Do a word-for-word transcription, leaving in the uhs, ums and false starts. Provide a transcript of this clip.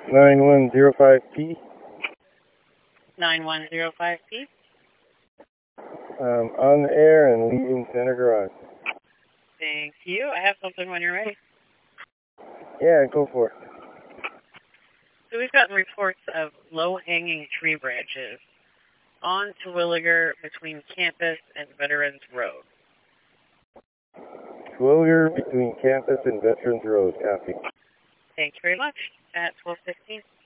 nine one zero five P. nine one zero five P. Um, on the air and leaving center garage. Thank you. I have something when you're ready. Yeah, go for it. So we've gotten reports of low-hanging tree branches on Terwilliger between Campus and Veterans Road. Terwilliger between Campus and Veterans Road. Copy. Thank you very much. At twelve sixteen.